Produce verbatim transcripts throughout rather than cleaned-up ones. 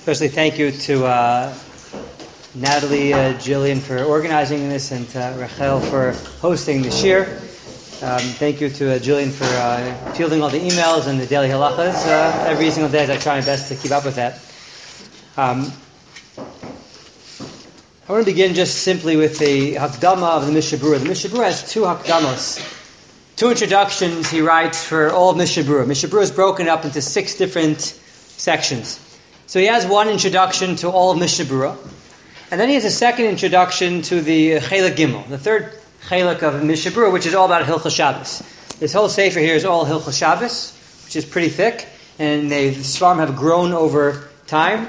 especially thank you to uh, Natalie, uh, Jillian for organizing this, and uh, Rachel for hosting the shir. Um, thank you to uh, Jillian for uh, fielding all the emails and the daily halachas uh, every single day as I try my best to keep up with that. Um, I want to begin just simply with the Hakdama of the Mishnah Berurah. The Mishnah Berurah has two Hakdamos, two introductions he writes for all of Mishnah Berurah. Mishnah Berurah is broken up into six different sections. So he has one introduction to all of Mishnah Berurah, and then he has a second introduction to the Chelek Gimel, the third Chelek of Mishnah Berurah, which is all about Hilchos Shabbos. This whole sefer here is all Hilchos Shabbos, which is pretty thick, and they, the Svarim have grown over time.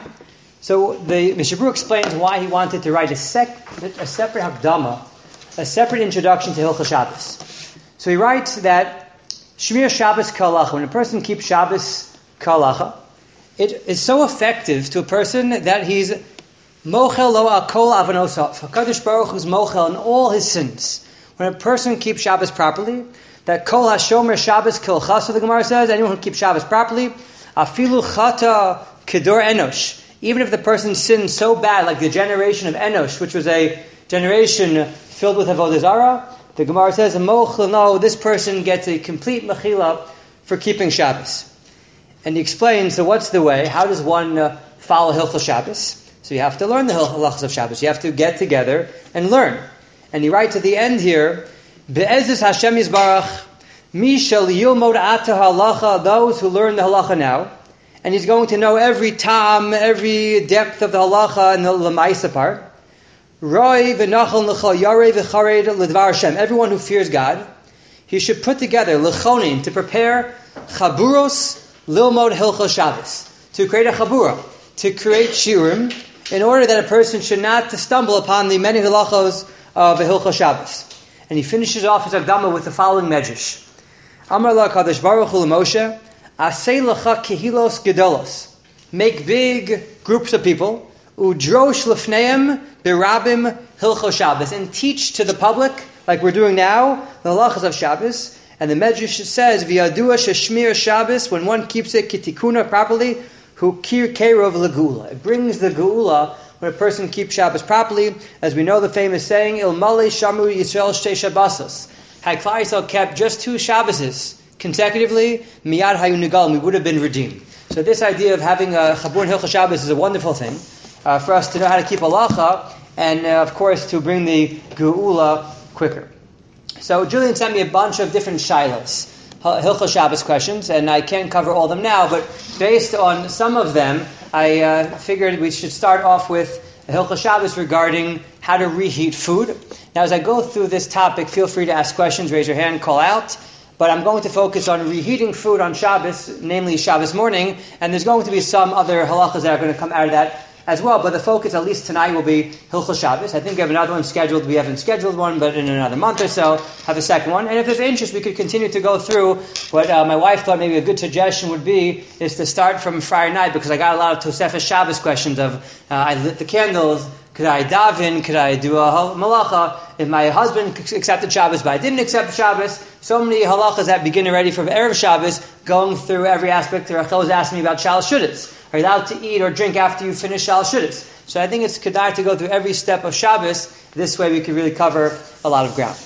So the Mishnah Berurah explains why he wanted to write a, sec, a separate Hakdama, a separate introduction to Hilchos Shabbos. So he writes that Shmir Shabbos Kalacha, when a person keeps Shabbos Kalacha, it is so effective to a person that he's mochel lo akol avanosav. HaKadosh Baruch Hu is mochel in all his sins. When a person keeps Shabbos properly, that kol hashomer Shabbos kol chasa, the Gemara says, anyone who keeps Shabbos properly, afilu chata kedor enosh. Even if the person sinned so bad, like the generation of Enosh, which was a generation filled with avodah zarah, the Gemara says, mochel, no, this person gets a complete mechila for keeping Shabbos. And he explains, so what's the way? How does one uh, follow Hilchos Shabbos? So you have to learn the halachas of Shabbos. You have to get together and learn. And he writes at the end here, Be'ezus Hashem Yisbarach, Mi shel yilmod ata halacha, those who learn the halacha now. And he's going to know every tam, every depth of the halacha and the lemaisa part. Roi v'nachal l'chal yarei v'chared l'dvar Hashem. Everyone who fears God, he should put together lechonin to prepare chaburos lilmod hilchos Shabbos, to create a chabura, to create shiurim, in order that a person should not stumble upon the many halachos of a Hilchos Shabbos. And he finishes off his Hakdama with the following medrash. Amar la Kadosh Baruch Hu Moshe, Asei lecha kehilos gedolos. Make big groups of people, udrosh lefneim berabim Hilchos Shabbos, and teach to the public, like we're doing now, the halachos of Shabbos. And the medrash says, V'yadua sheshmir Shabbos, when one keeps it kitikuna properly, who kir kerov legula. It brings the geula when a person keeps Shabbos properly. As we know the famous saying, Il male shamu Yisrael shtei Shabbosos. Had Klal Yisrael kept just two Shabboses consecutively, miyad hayu nigalim, we would have been redeemed. So this idea of having a chabur and Hilchos Shabbos is a wonderful thing uh, for us to know how to keep halacha, and uh, of course to bring the geula quicker. So Julian sent me a bunch of different shilas, Hilchos Shabbos questions, and I can't cover all of them now, but based on some of them, I uh, figured we should start off with Hilchos Shabbos regarding how to reheat food. Now, as I go through this topic, feel free to ask questions, raise your hand, call out, but I'm going to focus on reheating food on Shabbos, namely Shabbos morning, and there's going to be some other halachas that are going to come out of that as well, but the focus, at least tonight, will be Hilchos Shabbos. I think we have another one scheduled. We haven't scheduled one, but in another month or so, have a second one. And if there's interest, we could continue to go through what uh, my wife thought maybe a good suggestion would be, is to start from Friday night, because I got a lot of Tosefes Shabbos questions of, uh, I lit the candles, could I daven, could I do a malacha, if my husband accepted Shabbos, but I didn't accept Shabbos, so many halachas that begin already from Erev Shabbos, going through every aspect. Rachel was asking me about Shal Shuddis. Are you allowed to eat or drink after you finish Shal Shuddis? So I think it's kedai to go through every step of Shabbos. This way we can really cover a lot of ground.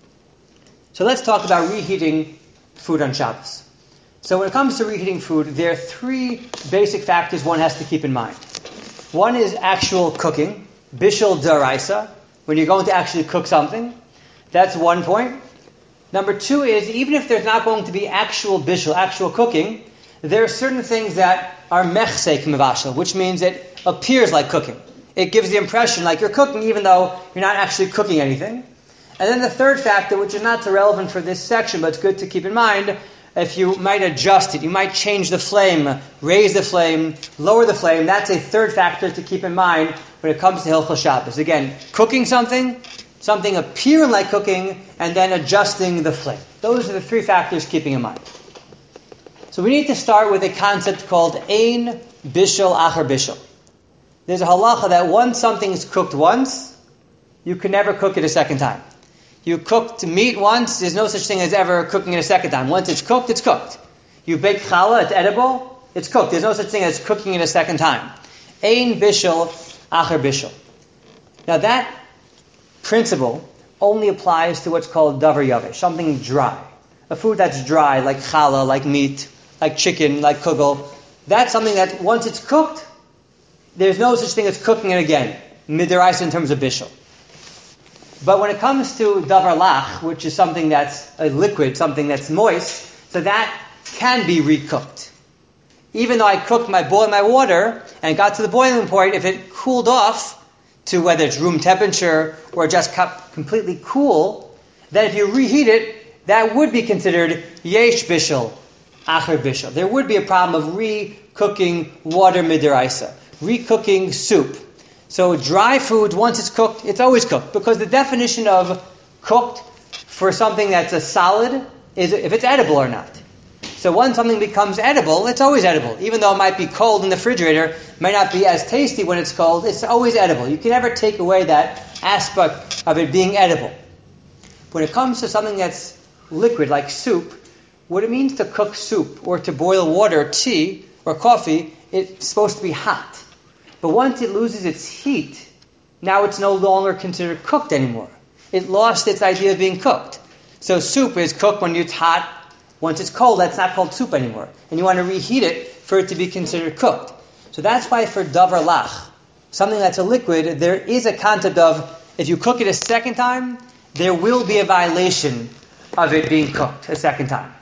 So let's talk about reheating food on Shabbos. So when it comes to reheating food, there are three basic factors one has to keep in mind. One is actual cooking, bishul daraisa, when you're going to actually cook something. That's one point. Number two is, even if there's not going to be actual bishul, actual cooking, there are certain things that are mechsek mevashel, which means it appears like cooking. It gives the impression like you're cooking even though you're not actually cooking anything. And then the third factor, which is not so relevant for this section, but it's good to keep in mind, if you might adjust it, you might change the flame, raise the flame, lower the flame. That's a third factor to keep in mind when it comes to Hilchos Shabbos. Again, cooking something, something appearing like cooking, and then adjusting the flame. Those are the three factors keeping in mind. So we need to start with a concept called Ein Bishul Achar Bishul. There's a halacha that once something is cooked once, you can never cook it a second time. You cooked meat once, there's no such thing as ever cooking it a second time. Once it's cooked, it's cooked. You bake challah, it's edible, it's cooked. There's no such thing as cooking it a second time. Ein bishel, acher bishel. Now that principle only applies to what's called davar yavesh, something dry. A food that's dry, like challah, like meat, like chicken, like kugel. That's something that once it's cooked, there's no such thing as cooking it again. Midiraisa in terms of bishel. But when it comes to davar lach, which is something that's a liquid, something that's moist, so that can be recooked. Even though I cooked my boiled my water and got to the boiling point, if it cooled off to whether it's room temperature or just completely cool, then if you reheat it, that would be considered yesh bishel, acher bishel. There would be a problem of re-cooking water midiraisa, re-cooking soup. So dry food, once it's cooked, it's always cooked. Because the definition of cooked for something that's a solid is if it's edible or not. So once something becomes edible, it's always edible. Even though it might be cold in the refrigerator, it might not be as tasty when it's cold, it's always edible. You can never take away that aspect of it being edible. When it comes to something that's liquid, like soup, what it means to cook soup or to boil water, tea, or coffee, it's supposed to be hot. But once it loses its heat, now it's no longer considered cooked anymore. It lost its idea of being cooked. So soup is cooked when it's hot. Once it's cold, that's not called soup anymore. And you want to reheat it for it to be considered cooked. So that's why for davar lach, something that's a liquid, there is a concept of, if you cook it a second time, there will be a violation of it being cooked a second time.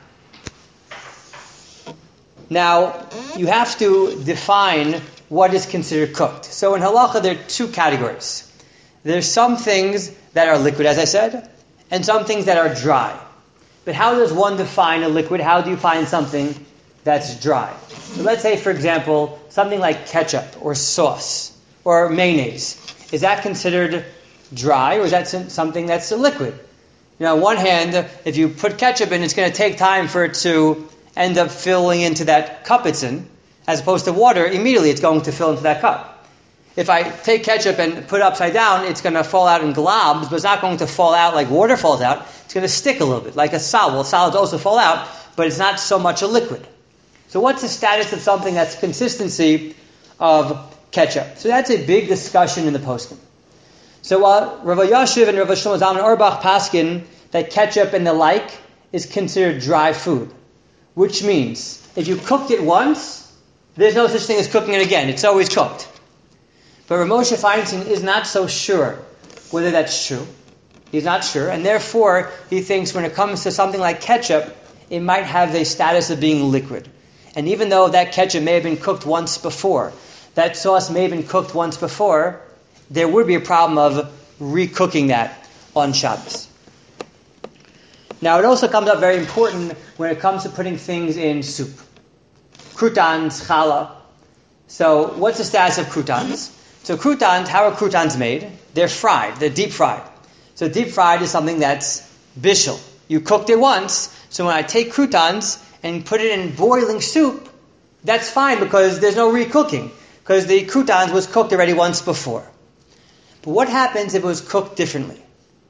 Now, you have to define what is considered cooked. So in halacha, there are two categories. There's some things that are liquid, as I said, and some things that are dry. But how does one define a liquid? How do you find something that's dry? So let's say, for example, something like ketchup or sauce or mayonnaise. Is that considered dry, or is that something that's a liquid? You know, on one hand, if you put ketchup in, it's going to take time for it to end up filling into that cup it's in. As opposed to water, immediately it's going to fill into that cup. If I take ketchup and put it upside down, it's going to fall out in globs, but it's not going to fall out like water falls out. It's going to stick a little bit, like a solid. Well, solids also fall out, but it's not so much a liquid. So what's the status of something that's consistency of ketchup? So that's a big discussion in the poskim. So uh, Rav Yashiv and Rav Shlomo Zalman Auerbach paskin that ketchup and the like is considered dry food, which means if you cooked it once, there's no such thing as cooking it again. It's always cooked. But Rav Moshe Feinstein is not so sure whether that's true. He's not sure. And therefore, he thinks when it comes to something like ketchup, it might have the status of being liquid. And even though that ketchup may have been cooked once before, that sauce may have been cooked once before, there would be a problem of recooking that on Shabbos. Now, it also comes up very important when it comes to putting things in soup. Croutons, challah. So what's the status of croutons? So croutons, how are croutons made? They're fried. They're deep fried. So deep fried is something that's bishel. You cooked it once. So when I take croutons and put it in boiling soup, that's fine because there's no recooking. Because the croutons was cooked already once before. But what happens if it was cooked differently?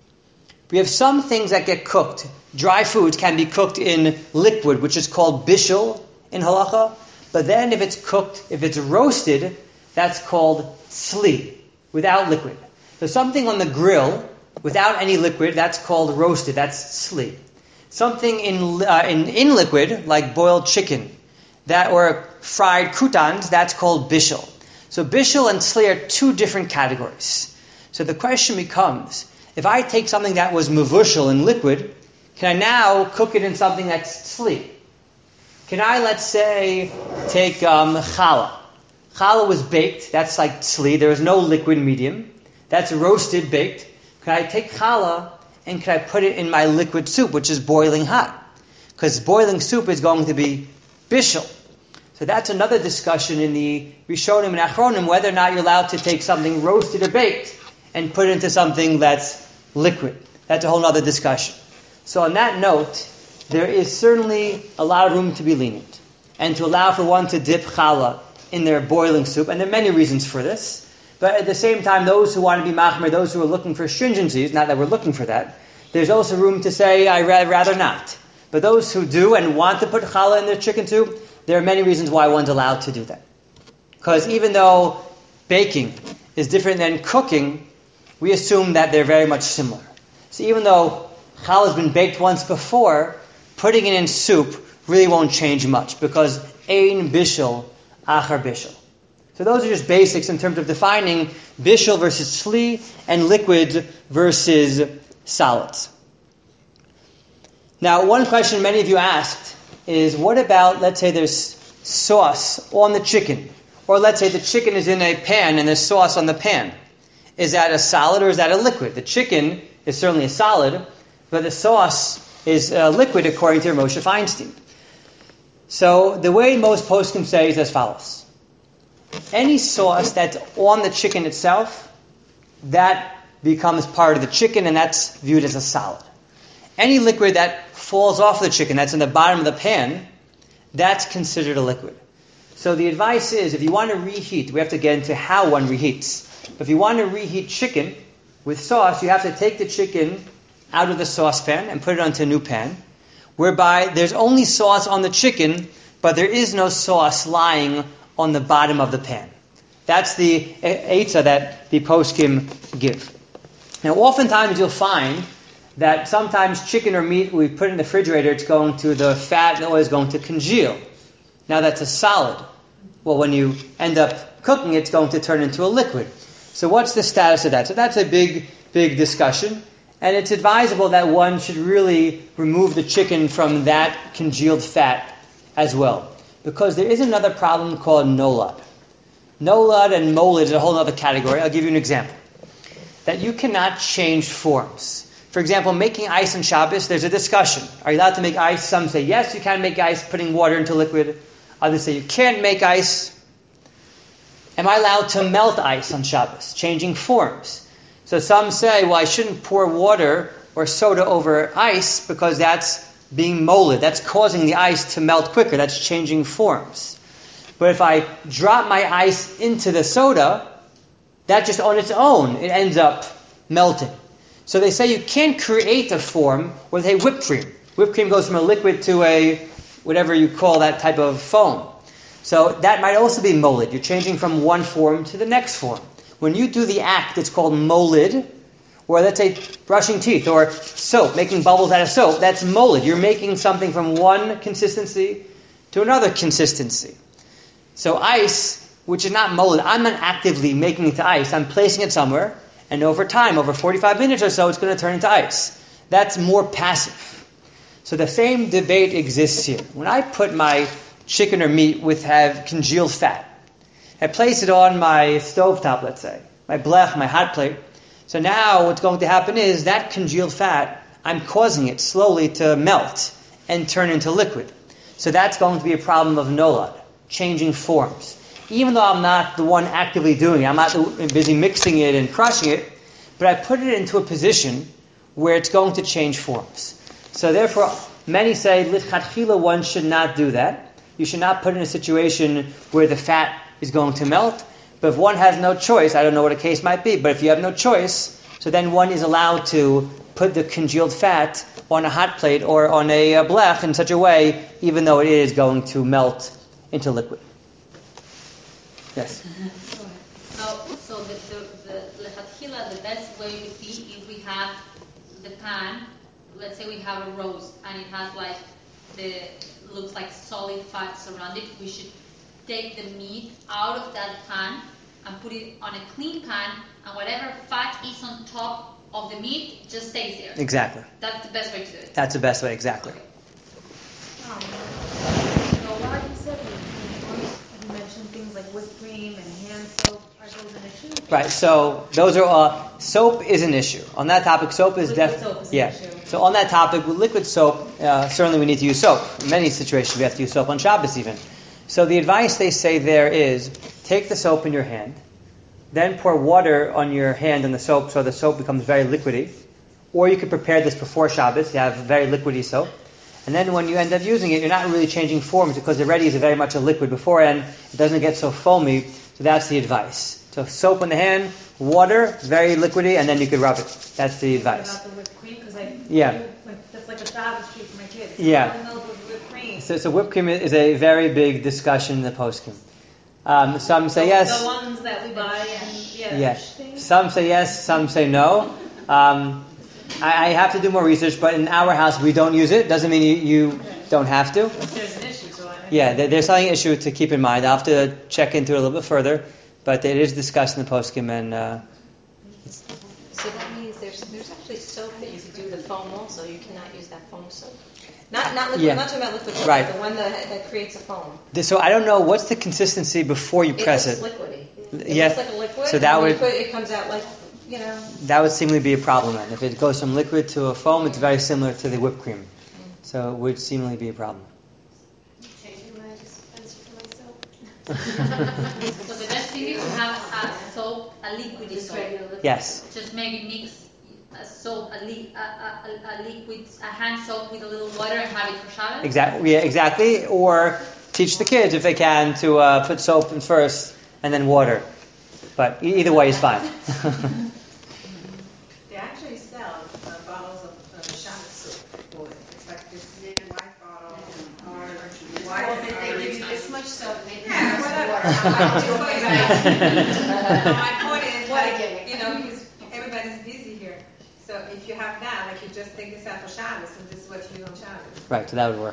We have some things that get cooked. Dry foods can be cooked in liquid, which is called bishel in halacha, but then if it's cooked, if it's roasted, that's called sli, without liquid. So something on the grill, without any liquid, that's called roasted, that's sli. Something in uh, in, in liquid, like boiled chicken, that or fried croutons, that's called bishel. So bishel and sli are two different categories. So the question becomes, if I take something that was mevushel in liquid, can I now cook it in something that's sli? Can I, let's say, take um, challah? Challah was baked. That's like tzli. There is no liquid medium. That's roasted, baked. Can I take challah and can I put it in my liquid soup, which is boiling hot? Because boiling soup is going to be bishel. So that's another discussion in the Rishonim and Achronim, whether or not you're allowed to take something roasted or baked and put it into something that's liquid. That's a whole other discussion. So on that note, there is certainly a lot of room to be lenient and to allow for one to dip challah in their boiling soup. And there are many reasons for this. But at the same time, those who want to be machmer, those who are looking for stringencies, not that we're looking for that, there's also room to say, I'd rather not. But those who do and want to put challah in their chicken soup, there are many reasons why one's allowed to do that. Because even though baking is different than cooking, we assume that they're very much similar. So even though challah has been baked once before, putting it in soup really won't change much because ein bishul achar bishul. So those are just basics in terms of defining bishul versus tzli and liquid versus solids. Now, one question many of you asked is, what about, let's say there's sauce on the chicken, or let's say the chicken is in a pan and there's sauce on the pan. Is that a solid or is that a liquid? The chicken is certainly a solid, but the sauce is a liquid according to Moshe Feinstein. So the way most poskim say is as follows. Any sauce that's on the chicken itself, that becomes part of the chicken and that's viewed as a solid. Any liquid that falls off the chicken, that's in the bottom of the pan, that's considered a liquid. So the advice is, if you want to reheat, we have to get into how one reheats. If you want to reheat chicken with sauce, you have to take the chicken out of the saucepan and put it onto a new pan, whereby there's only sauce on the chicken, but there is no sauce lying on the bottom of the pan. That's the eitzah that the poskim give. Now, oftentimes you'll find that sometimes chicken or meat we put in the refrigerator, it's going to, the fat and the oil is going to congeal. Now that's a solid. Well, when you end up cooking, it's going to turn into a liquid. So what's the status of that? So that's a big, big discussion. And it's advisable that one should really remove the chicken from that congealed fat as well. Because there is another problem called nolad. Nolad and molid is a whole other category. I'll give you an example. That you cannot change forms. For example, making ice on Shabbos, there's a discussion. Are you allowed to make ice? Some say yes, you can make ice, putting water into liquid. Others say you can't make ice. Am I allowed to melt ice on Shabbos, changing forms? So some say, well, I shouldn't pour water or soda over ice because that's being molded. That's causing the ice to melt quicker. That's changing forms. But if I drop my ice into the soda, that just on its own, it ends up melting. So they say you can't create a form with a whipped cream. Whipped cream goes from a liquid to a, whatever you call that type of foam. So that might also be molid. You're changing from one form to the next form. When you do the act, it's called molid, or let's say brushing teeth, or soap, making bubbles out of soap. That's molid. You're making something from one consistency to another consistency. So ice, which is not molid, I'm not actively making it to ice. I'm placing it somewhere. And over time, over forty-five minutes or so, it's going to turn into ice. That's more passive. So the same debate exists here. When I put my chicken or meat with have congealed fat, I place it on my stovetop, let's say, my blech, my hot plate. So now what's going to happen is that congealed fat, I'm causing it slowly to melt and turn into liquid. So that's going to be a problem of nolad, changing forms. Even though I'm not the one actively doing it, I'm not busy mixing it and crushing it, but I put it into a position where it's going to change forms. So therefore, many say, lichatchila, one should not do that. You should not put it in a situation where the fat is going to melt. But if one has no choice, I don't know what a case might be, but if you have no choice, so then one is allowed to put the congealed fat on a hot plate or on a blech in such a way, even though it is going to melt into liquid. Yes? So, so the, the, the lechatchila, the best way would be if we have the pan, let's say we have a roast, and it has like the, looks like solid fat surrounded, we should take the meat out of that pan and put it on a clean pan, and whatever fat is on top of the meat just stays there. Exactly. That's the best way to do it. That's the best way, exactly. Okay. Um, so what you said, you mentioned things like whipped cream and hand soap. Are those an issue? Right, so those are, uh, soap is an issue. On that topic, soap is definitely, yeah. Issue. So on that topic, with liquid soap, uh, certainly we need to use soap. In many situations, we have to use soap on Shabbos even. So the advice they say there is, take the soap in your hand, then pour water on your hand in the soap so the soap becomes very liquidy. Or you could prepare this before Shabbos, you have very liquidy soap. And then when you end up using it, you're not really changing forms because already is very much a liquid beforehand. It doesn't get so foamy. So that's the advice. So soap in the hand, water, very liquidy, and then you could rub it. That's the advice. What about the whipped cream? Because I Yeah. do, like, that's like a Shabbos treat for my kids. Yeah. I don't know if it was whipped cream. So, so whipped cream is a very big discussion in the poskim. Um, some say The yes. ones that we buy and, yeah. Yes. Some say yes, some say no. Um, I, I have to do more research, but in our house we don't use it. Doesn't mean you, you don't have to. There's an issue, so I. Yeah, there, there's something issue to keep in mind. I'll have to check into it a little bit further, but it is discussed in the poskim, and uh, So that means there's there's actually soap that you could do the foam also. You cannot use that foam soap. Not not liquid. Yeah. I'm not talking about liquid soap. Right. But the one that that creates a foam. th- so I don't know what's the consistency before you press it. it. Looks liquidy. It Yeah. looks like a liquid. So that and when would- you put, it comes out like you know. That would seemingly be a problem. Then, if it goes from liquid to a foam, it's very similar to the whipped cream, so it would seemingly be a problem. Changing my dispenser for myself. So the best thing is to have a soap, a liquid Just soap. regular. Yes. Just maybe mix a soap, a, li- a, a, a, a liquid, a hand soap with a little water and have it for Shabbos. Exactly. Yeah, exactly. Or teach the kids if they can to uh, put soap in first and then water. But e- either way is fine. They actually sell uh, bottles of uh, Shabbos soup for it. It's like this big white bottle or white. Well, they, they give you this much soap and they Yeah, give you whatever. some water. My point is, What a like, gimmick. you know, because everybody's busy here. So if you have that, like, you just take this out for Shabbos, and this is what you do on Shabbos. Right. So that would work.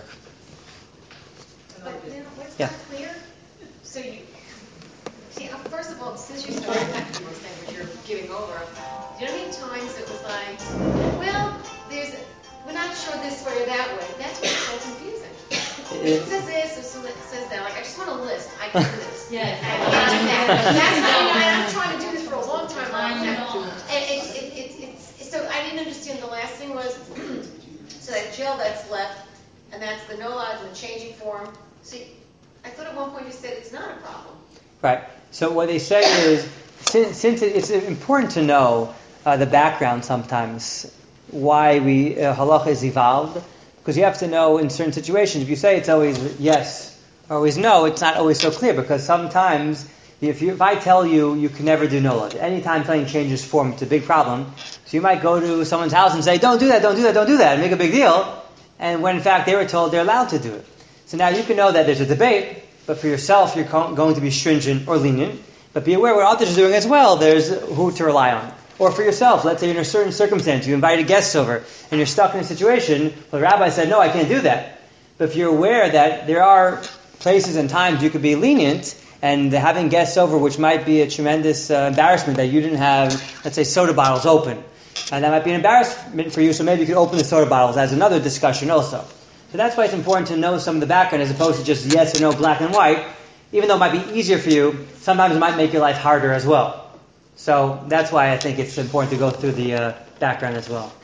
But then what's Yeah. not clear? So you, see, uh, first of all, since you started back to this thing, which you're giving over, do you know how many times it was like, well, there's, we're not sure this way or that way. That's what's so confusing. It says this, or so it says that. Like, I just want a list. I can do this. Yeah. I can't do that. That's how, you know, and I'm trying to do this for a long time. I I'm not- know. And it's, it, it, it's, so I didn't understand the last thing was, so that gel that's left, and that's the no-lodge and the changing form. See, I thought at one point you said it's not a problem. Right. So what they say is, since, since it, it's important to know uh, the background sometimes, why we uh, halacha is evolved, because you have to know in certain situations. If you say it's always yes or always no, it's not always so clear, because sometimes if you if I tell you you can never do no lodge, anytime something changes form, it's a big problem. So you might go to someone's house and say, don't do that, don't do that, don't do that, and make a big deal, and when in fact they were told they're allowed to do it. So now you can know that there's a debate, but for yourself you're co- going to be stringent or lenient, but be aware what others are doing as well, there's who to rely on. Or for yourself, let's say you're in a certain circumstance, you invited guests over, and you're stuck in a situation, well, the rabbi said, no, I can't do that. But if you're aware that there are places and times you could be lenient, and having guests over, which might be a tremendous uh, embarrassment that you didn't have, let's say, soda bottles open, and that might be an embarrassment for you, so maybe you could open the soda bottles as another discussion also. So that's why it's important to know some of the background as opposed to just yes or no, black and white. Even though it might be easier for you, sometimes it might make your life harder as well. So that's why I think it's important to go through the uh, background as well.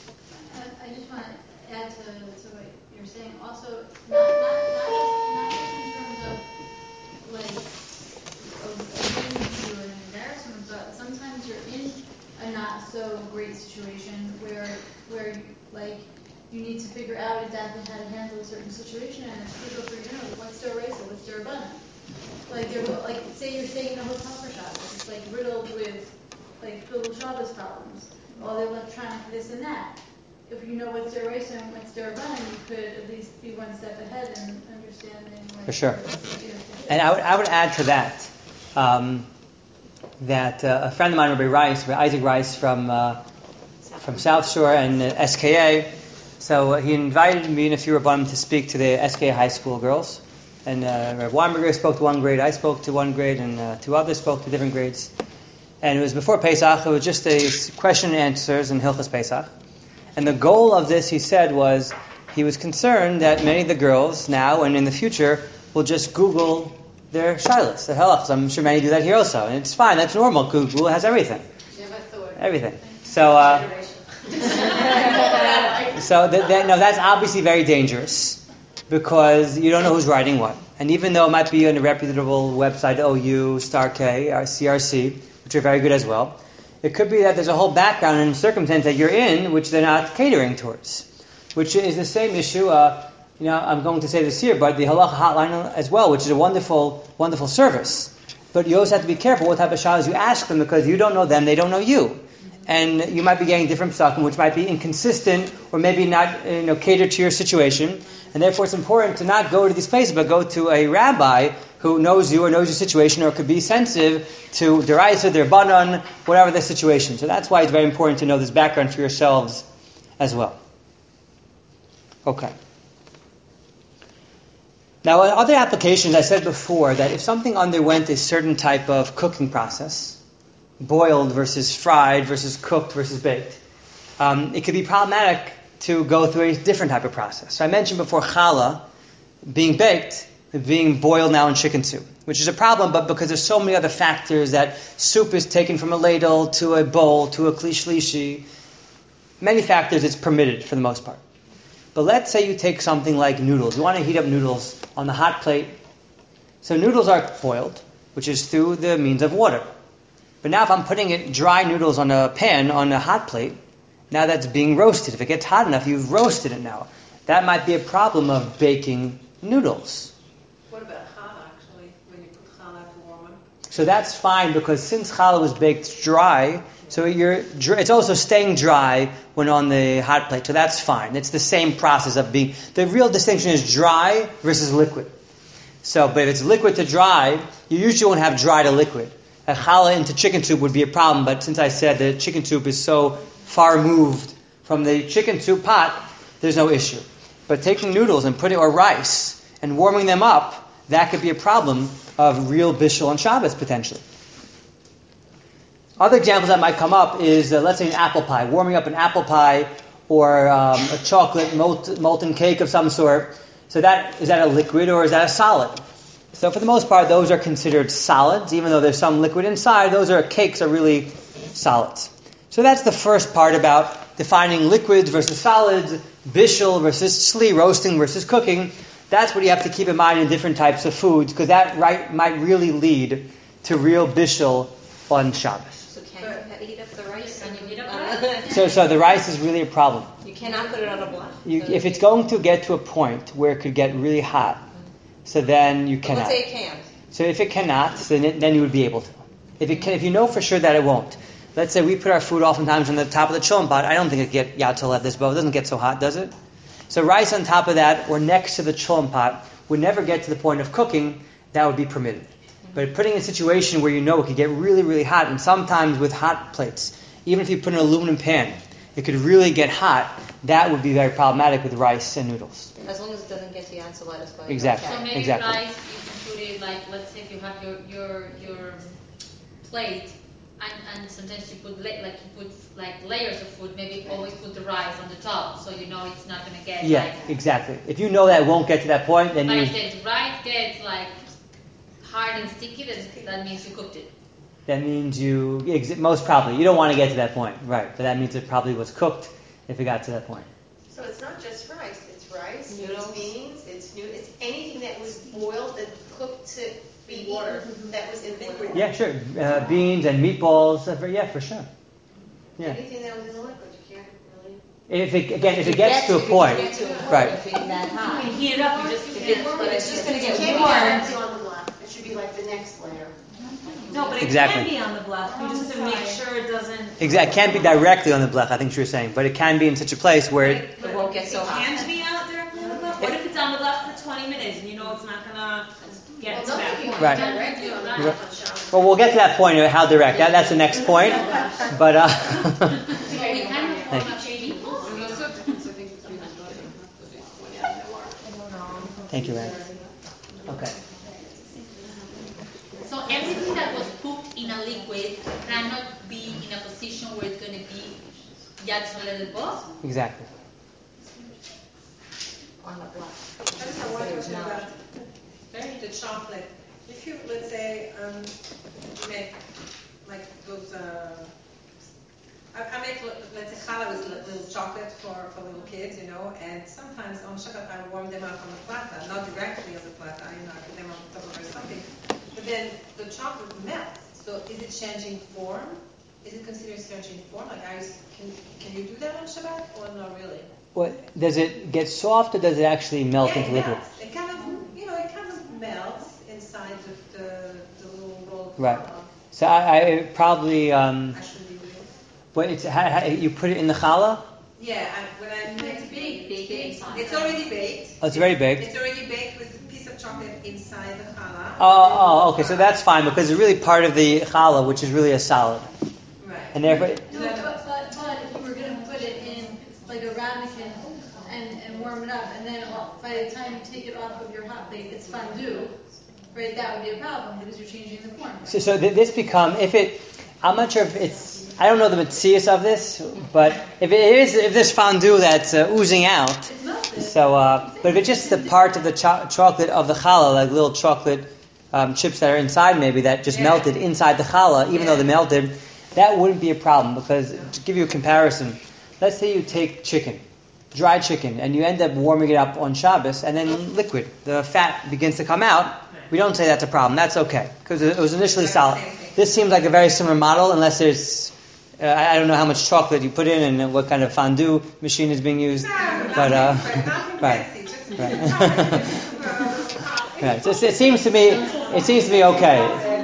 I I just want to add to, to what you're saying. Also, not not not just, not just in terms of like of of you an embarrassment, but sometimes you're in a not so great situation where where like you need to figure out exactly how to handle a certain situation, and it's crucial for you to know what's their race or what's their abundance. Like, they're, like, say you're staying in a hotel for Shabbos, it's like riddled with like little Shabbos problems. All the electronic this and that. If you know what's their race and what's their abundance, you could at least be one step ahead in understanding. Like, For sure. what you know, And I would, I would add to that um, that uh, a friend of mine, Rabbi Rice, Rabbi Isaac Rice from uh, from South Shore and uh, S K A. So uh, he invited me and a few Rabbanim to speak to the S K A high school girls. And uh, Rabbi Weinberger spoke to one grade, I spoke to one grade, and uh, two others spoke to different grades. And it was before Pesach. It was just a question and answers in Hilchos Pesach. And the goal of this, he said, was he was concerned that many of the girls now and in the future will just Google their shilas, their halachas. I'm sure many do that here also, and it's fine. That's normal. Google has everything, Never thought. everything. So, uh, so that, that, no, that's obviously very dangerous because you don't know who's writing what. And even though it might be on a reputable website, O U, Star K, or C R C, which are very good as well, it could be that there's a whole background and circumstance that you're in which they're not catering towards, which is the same issue. Uh, you know, I'm going to say this here, but the halacha hotline as well, which is a wonderful, wonderful service. But you always have to be careful what type of shalos you ask them because you don't know them, they don't know you. and you might be getting different psakim, which might be inconsistent or maybe not, you know, catered to your situation. And therefore, it's important to not go to these places, but go to a rabbi who knows you or knows your situation, or could be sensitive to deraisa, their banan, whatever the situation. So that's why it's very important to know this background for yourselves as well. Okay. Now, in other applications, I said before that if something underwent a certain type of cooking process, boiled versus fried versus cooked versus baked, um, it could be problematic to go through a different type of process. So I mentioned before challah being baked, being boiled now in chicken soup, which is a problem, but because there's so many other factors that soup is taken from a ladle to a bowl to a kli shlishi, many factors it's permitted for the most part. But let's say you take something like noodles. You want to heat up noodles on the hot plate. So noodles are boiled, which is through the means of water. But now if I'm putting it dry noodles on a pan, on a hot plate, now that's being roasted. If it gets hot enough, you've roasted it now. That might be a problem of baking noodles. What about challah, actually, when you put challah to warm them? So that's fine, because since challah was baked dry, so you're, it's also staying dry when on the hot plate. So that's fine. It's the same process of being... The real distinction is dry versus liquid. So, but if it's liquid to dry, you usually won't have dry to liquid. A challah into chicken soup would be a problem, but since I said the chicken soup is so far removed from the chicken soup pot, there's no issue. But taking noodles and putting, or rice, and warming them up, that could be a problem of real bishul on Shabbos, potentially. Other examples that might come up is, uh, let's say an apple pie, warming up an apple pie, or um, a chocolate molt- molten cake of some sort. So that, is that a liquid or is that a solid? So for the most part, those are considered solids, even though there's some liquid inside. Those are cakes are really solids. So that's the first part about defining liquids versus solids, bishul versus sli, roasting versus cooking. That's what you have to keep in mind in different types of foods, because that right might really lead to real bishul on Shabbos. So can you heat up the rice? Can you heat up Uh, the rice? So, so the rice is really a problem. You cannot put it on a block. You, if it's going to get to a point where it could get really hot, so then you But cannot. let's say it can. So if it cannot, then it, then you would be able to. If it can, if you know for sure that it won't. Let's say we put our food oftentimes on the top of the cholent pot. I don't think it get yatzel at this bowl. It doesn't get so hot, does it? So rice on top of that or next to the cholent pot would never get to the point of cooking. That would be permitted. But putting in a situation where you know it could get really, really hot, and sometimes with hot plates, even if you put in an aluminum pan, it could really get hot. That would be very problematic with rice and noodles. As long as it doesn't get to Yantzeh, let us go. Exactly. So maybe Exactly. rice, you can put it like, let's say if you have your your your plate, and, and sometimes you put la- like you put like layers of food. Maybe always put the rice on the top, so you know it's not gonna get Yeah, like. exactly. If you know that it won't get to that point, then But you if the rice gets like hard and sticky, then that means you cooked it. that means you ex- most probably you don't want to get to that point, right? But that means it probably was cooked if it got to that point. So it's not just rice, it's rice, Noodles. it's beans, it's new, it's anything that was boiled and cooked to be water, that was in liquid. Yeah, sure. Uh, beans and meatballs. Uh, for, yeah, for sure. Yeah. Anything that was in the liquid, you can't really. If it again, if it gets to a point, Get to a point right? If it's that hot. You can heat it up, you just, If it- but it's just gonna It get can't be warm. directly on the block, it should be like the next layer. no, but it Exactly. can be on the block, you just have to make sure it doesn't. Exactly. It can't be directly on the blech. I think you were saying, but it can be in such a place where it, It won't get so It hot. can be out directly on the block. What if it's on the block for twenty minutes and you know it's not gonna get Well, to that nothing point? Right. directly on the Right. block on Shabbos. well, we'll get to that point of how direct. That, that's the next point. But uh, So we kind of Thank want to change it. thank you, Rand. Okay. So everything that was cooked in a liquid cannot be in a position where it's going to be yatzolel bo. Exactly. On the block. I just have one question about the chocolate. If you, let's say, um, you make like those, uh, I, I make, let's say, challah with li- little chocolate for, for little kids, you know, and sometimes on Shabbat I warm them up on the plata, not directly on the plata, you know, I put them on top of or something. But then the chocolate melts. So is it changing form? Is it considered changing form? Like I, can, can you do that on Shabbat or not really? What does it get soft or does it actually melt Yeah, into it liquid? melts. It kind of, you know, it kind of melts inside of the, the little roll of Right. challah. So I, I probably. Um, I shouldn't be doing it. But it's, ha, ha, you put it in the challah? Yeah, I, when I It's make big, big inside. it's already baked. Oh, it's very big. It's already baked with a piece of chocolate inside the challah. Oh, oh, okay, so that's fine because it's really part of the challah, which is really a salad. Right. And therefore, No, but, but, but if you were gonna put it in like a ramekin and, and warm it up, and then by the time you take it off of your hot plate, it's fondue, right, that would be a problem because you're changing the form. Right? so, so th- this become, if it, I'm not sure if it's, I don't know the metzius of this, but if it is, if there's fondue that's uh, oozing out, It's melted. so, uh, but if it's just the part of the cho- chocolate of the challah, like little chocolate um, chips that are inside maybe that just Yeah. melted inside the challah, even Yeah. though they melted, that wouldn't be a problem because, to give you a comparison, let's say you take chicken, dry chicken, and you end up warming it up on Shabbos, and then liquid, the fat begins to come out. We don't say that's a problem. That's okay because it was initially solid. This seems like a very similar model, unless there's, uh, I I don't know how much chocolate you put in and what kind of fondue machine is being used, but uh, right, right, right. So it seems to me, it seems to be okay.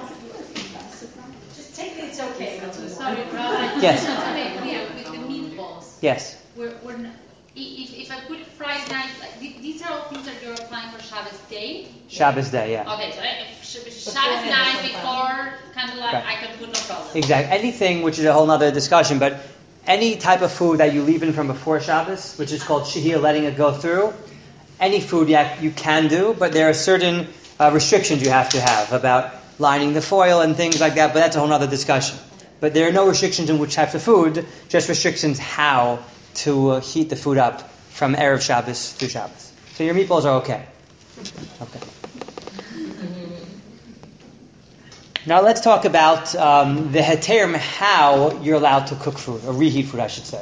Just take it, it's okay. So sorry, Rabbi. Yes. Just to make clear, with the meatballs, Yes. we're, we're not, i- if, if I put fried night, like, th- these are all things that you're applying for Shabbos day. Shabbos day, yeah. Okay, so if Sh- Shabbos night before candlelight, Right. I can put no problem. Exactly. Anything, which is a whole other discussion, but any type of food that you leave in from before Shabbos, which is called shehiyah, letting it go through, any food yeah, you can do, but there are certain uh, restrictions you have to have about lining the foil and things like that, but that's a whole other discussion. But there are no restrictions in which types of food, just restrictions how to uh, heat the food up from Erev Shabbos through Shabbos. So your meatballs are okay. Okay. Now let's talk about um, the heterim, how you're allowed to cook food, or reheat food, I should say.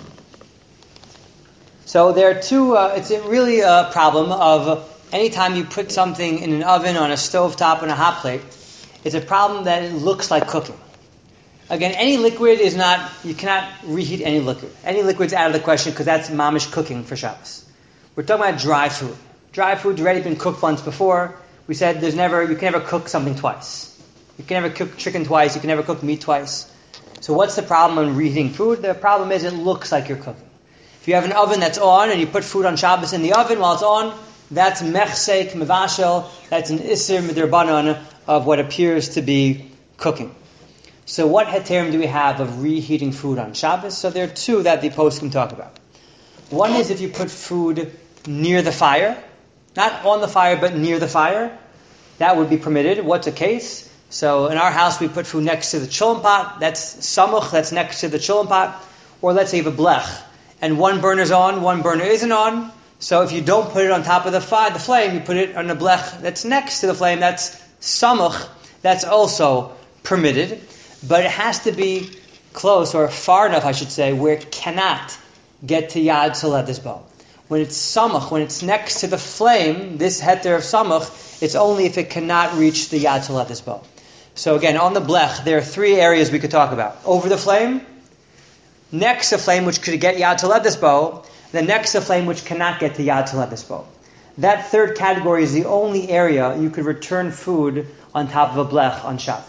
So there are two, uh, it's a really a problem of anytime you put something in an oven, on a stovetop, on a hot plate, it's a problem that it looks like cooking. Again, any liquid is not, you cannot reheat any liquid. Any liquid's out of the question because that's mamish cooking for Shabbos. We're talking about dry food. Dry food's already been cooked once before. We said there's never, you can never cook something twice. You can never cook chicken twice, you can never cook meat twice. So what's the problem on reheating food? The problem is it looks like you're cooking. If you have an oven that's on and you put food on Shabbos in the oven while it's on, that's mechseik, mevashel, that's an isser midrabanan of what appears to be cooking. So what heterim do we have of reheating food on Shabbos? So there are two that the post can talk about. One is if you put food near the fire, not on the fire, but near the fire, that would be permitted. What's the case? So in our house, we put food next to the cholent pot. That's samuch, that's next to the cholent pot. Or let's say you have a blech, and one burner's on, one burner isn't on. So if you don't put it on top of the fire, the flame, you put it on the blech that's next to the flame. That's samuch. That's also permitted. But it has to be close, or far enough, I should say, where it cannot get to Yad Soledis Bo. When it's samuch, when it's next to the flame, this heter of samuch, it's only if it cannot reach the Yad Soledis Bo. So again, on the blech, there are three areas we could talk about. Over the flame, next to flame, which could get Yad Soledis Bo, then next to flame, which cannot get to Yad Soledis Bo. That third category is the only area you could return food on top of a blech on Shabbos.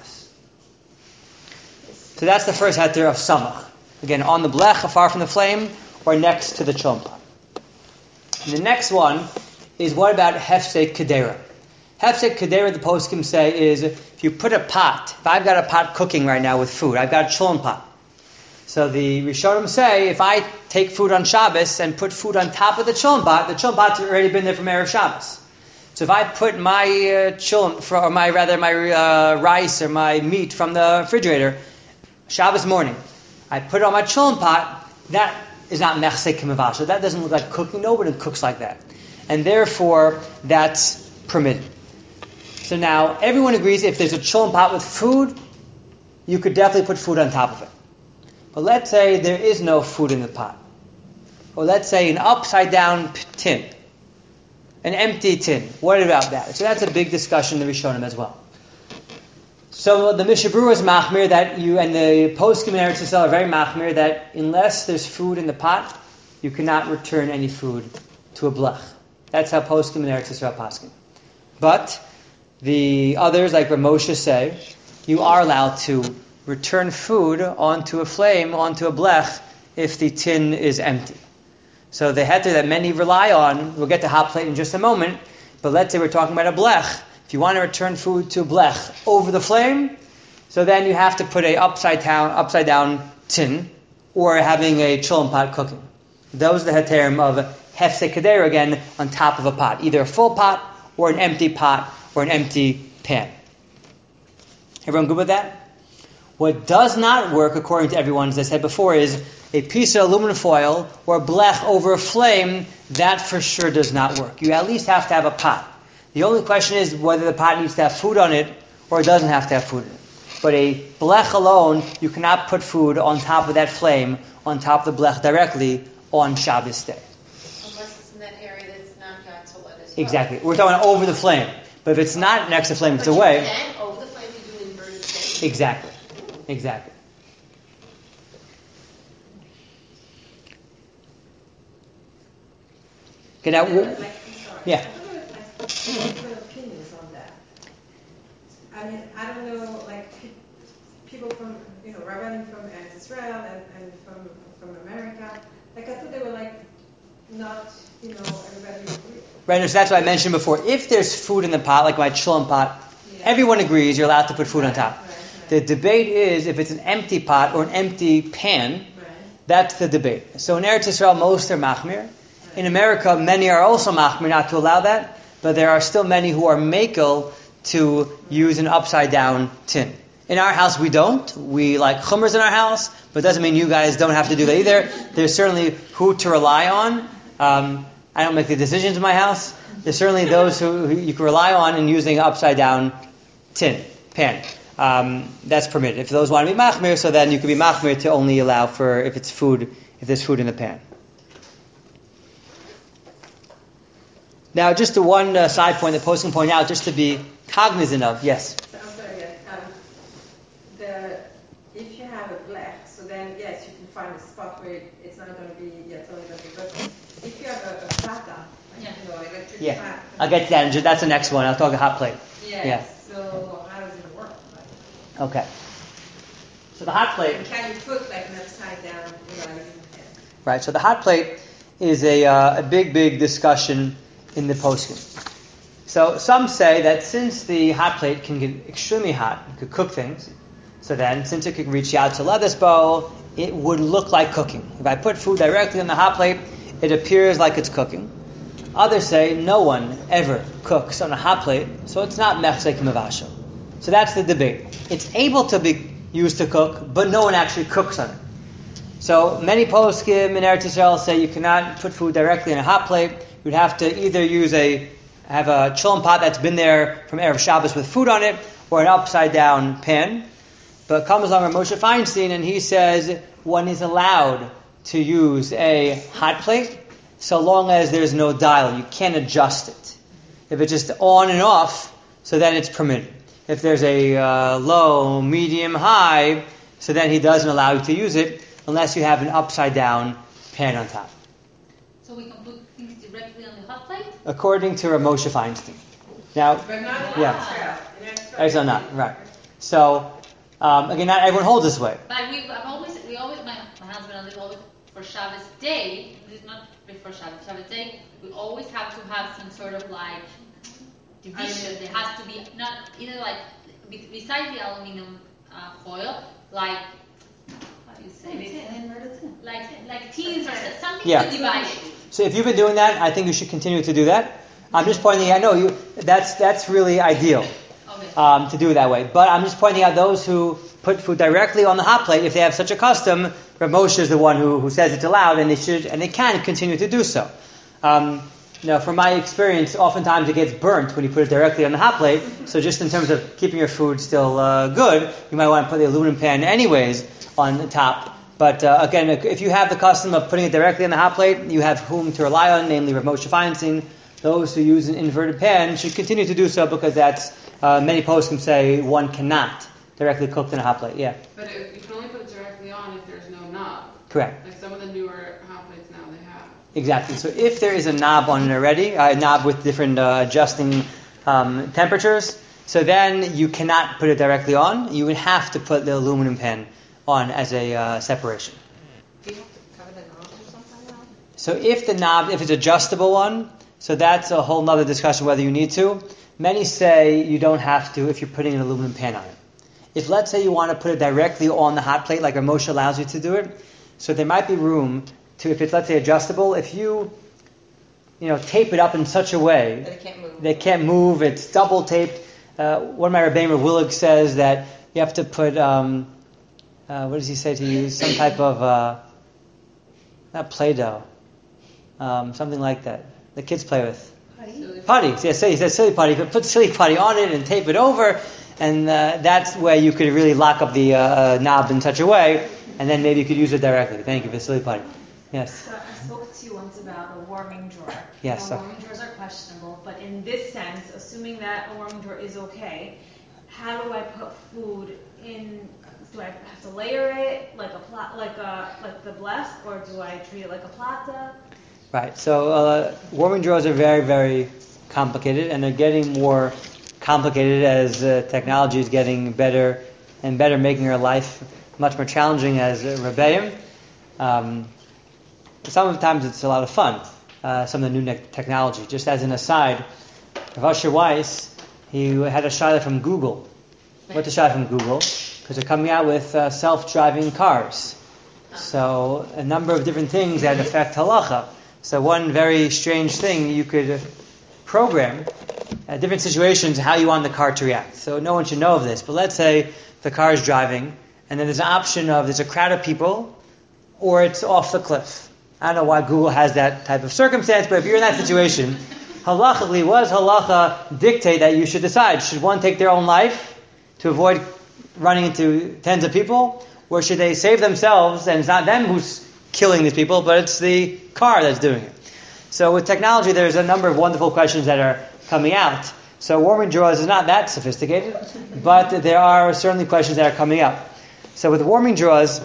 So that's the first heter of samach. Again, on the blech, far from the flame, or next to the cholent pot. The next one is what about hefsek kedera? Hefsek kedera, the poskim say, is if you put a pot, if I've got a pot cooking right now with food, I've got a cholent pot. So the Rishonim say, if I take food on Shabbos and put food on top of the cholent pot, the cholent pot's already been there from Erev Shabbos. So if I put my uh, cholent, or my rather my uh, rice or my meat from the refrigerator, Shabbos morning, I put it on my cholent pot, that is not mechsek k'mevasha. That doesn't look like cooking. Nobody cooks like that. And therefore, that's permitted. So now, everyone agrees if there's a cholent pot with food, you could definitely put food on top of it. But let's say there is no food in the pot. Or let's say an upside down tin. An empty tin. What about that? So that's a big discussion in the Rishonim as well. So the Mishnah Berurah is machmir that you, and the poskim in Eretz Yisrael are very machmir that unless there's food in the pot, you cannot return any food to a blech. That's how poskim in Eretz Yisrael paskin. But the others, like Rav Moshe, say you are allowed to return food onto a flame, onto a blech, if the tin is empty. So the heter that many rely on, we'll get to hot plate in just a moment, but let's say we're talking about a blech. If you want to return food to a blech over the flame, so then you have to put a upside down, upside down tin, or having a chulin pot cooking. Those are the heterim of hefsek kedera, again, on top of a pot. Either a full pot, or an empty pot, or an empty pan. Everyone good with that? What does not work, according to everyone, as I said before, is a piece of aluminum foil or blech over a flame. That for sure does not work. You at least have to have a pot. The only question is whether the pot needs to have food on it or it doesn't have to have food in it. But a blech alone, you cannot put food on top of that flame, on top of the blech directly on Shabbos day. Unless it's in that area that's not got to let us. Exactly. We're talking over the flame. But if it's not next to the flame, it's But you away. can, over the flame, you do inverted flame. Exactly. Exactly. Okay, now, Like, w- I'm sorry. yeah. I don't know if like different opinions on that. I mean, I don't know, like pe- people from, you know, Rabbanim from Eretz Israel and, and from from America. Like I thought they were like not, you know, everybody agree. right, so that's what I mentioned before. If there's food in the pot, like my chulin pot, Yeah. everyone agrees you're allowed to put food on top. Right, right, The debate is if it's an empty pot or an empty pan, right. that's the debate. So in Eretz Israel, most are machmir. In America, many are also machmir not to allow that, but there are still many who are makel to use an upside down tin. In our house, we don't. We like chumras in our house, but it doesn't mean you guys don't have to do that either. There's certainly who to rely on. Um, I don't make the decisions in my house. There's certainly those who, who you can rely on in using upside down tin, pan. Um, that's permitted. If those want to be machmir, so then you can be machmir to only allow for if it's food, if there's food in the pan. Now, just the one uh, side point that Post can point out, just to be cognizant of. Yes. So I'm sorry, yes. Um, the if you have a blech, so then yes, you can find a spot where it, it's not going to be, yeah, it's only going to be. But if you have a, a plata, like, Yeah. you know, electric Yeah. plat- I'll get to that. in ju- That's the next one. I'll talk a hot plate. Yes. Yeah. So how does it work? Like, Okay. So the hot plate. and can you put like an upside down without using the hand? Right, so the hot plate is a, uh, a big, big discussion in the poskim. So some say that since the hot plate can get extremely hot, it could cook things, so then since it could reach out to lettuce bowl, it would look like cooking. If I put food directly on the hot plate, it appears like it's cooking. Others say no one ever cooks on a hot plate, so it's not mechzek mavashel. So that's the debate. It's able to be used to cook, but no one actually cooks on it. So many poskim in Eretz Yisrael say you cannot put food directly in a hot plate. You'd have to either use a have a chulin pot that's been there from Erev Shabbos with food on it, or an upside down pan. But comes along Moshe Feinstein and he says one is allowed to use a hot plate so long as there's no dial. You can't adjust it. If it's just on and off, so then it's permitted. If there's a uh, low, medium, high, so then he doesn't allow you to use it unless you have an upside down pan on top. So we can put things directly on the hot plate? According to Rav Moshe Feinstein. Now, But not in Yeah. Israel. In Israel. Israel not, right. So, um, again, not everyone holds this way. But we, I've always, we always, my, my husband and I always, for Shabbos day, this is not before Shabbos, Shabbos day, we always have to have some sort of like division. There has to be not either like be- besides the aluminum uh, foil, like how do you say this? Like like teams or so- something Yeah. to divide it. So if you've been doing that, I think you should continue to do that. I'm just pointing out, no, you, that's, that's really ideal. Okay. Um, to do it that way. But I'm just pointing out those who put food directly on the hot plate, if they have such a custom, Rav Moshe is the one who, who says it's allowed, and they should, and they can continue to do so. Um, you know, from my experience, oftentimes it gets burnt when you put it directly on the hot plate. So just in terms of keeping your food still uh, good, you might want to put the aluminum pan anyways on the top. But uh, again, if you have the custom of putting it directly on the hot plate, you have whom to rely on, namely Rav Moshe Feinstein. Those who use an inverted pan should continue to do so because that's uh, many posts can say one cannot directly cook in a hot plate. Yeah, But it, you can only put it directly on if there's no knob. correct. Like some of the newer hot plates now, they have. Exactly. So if there is a knob on it already, a knob with different uh, adjusting um, temperatures, So then you cannot put it directly on. You would have to put the aluminum pan on as a uh, separation. Do you have to cover the knob or something now? So if the knob, if it's adjustable one, so that's a whole nother discussion whether you need to. Many say you don't have to if you're putting an aluminum pan on it. If let's say you want to put it directly on the hot plate like Moshe allows you to do it, so there might be room to, if it's let's say adjustable, if you you know tape it up in such a way That it can't move. they can't move, it's double taped. Uh, one of my Rebbeim, Willig, says that you have to put, um, uh, what does he say to use? Some type of, uh, not Play-Doh, um, something like that. The kids play with. Putty. Yeah, so he says silly putty. You could put silly putty on it and tape it over, and uh, that's where you could really lock up the uh, uh, knob in such a way, and then maybe you could use it directly. Thank you for silly putty. Yes. So I spoke to you once about a warming drawer. Yes, Now, sir. warming drawers are questionable, but in this sense, assuming that a warming drawer is okay, how do I put food in? Do I have to layer it like a pla- like a like the blessed, or do I treat it like a plata? Right. So uh, warming drawers are very, very complicated, and they're getting more complicated as uh, technology is getting better and better, making our life much more challenging as uh, Rebbeim. Um, sometimes it's a lot of fun, uh, some of the new ne- technology. Just as an aside, Rav Asher Weiss, he had a shayla from Google. What's a shayla from Google? Because they're coming out with uh, self-driving cars. So a number of different things that affect halacha. So one very strange thing, you could program at different situations how you want the car to react. So no one should know of this, but let's say the car is driving, and then there's an option of there's a crowd of people, or it's off the cliff. I don't know why Google has that type of circumstance, but if you're in that situation, halachically, what does halacha dictate that you should decide? Should one take their own life to avoid running into tens of people, or should they save themselves, and it's not them who's killing these people, but it's the car that's doing it? So with technology, there's a number of wonderful questions that are coming out. So warming drawers is not that sophisticated, but there are certainly questions that are coming up. So with warming drawers,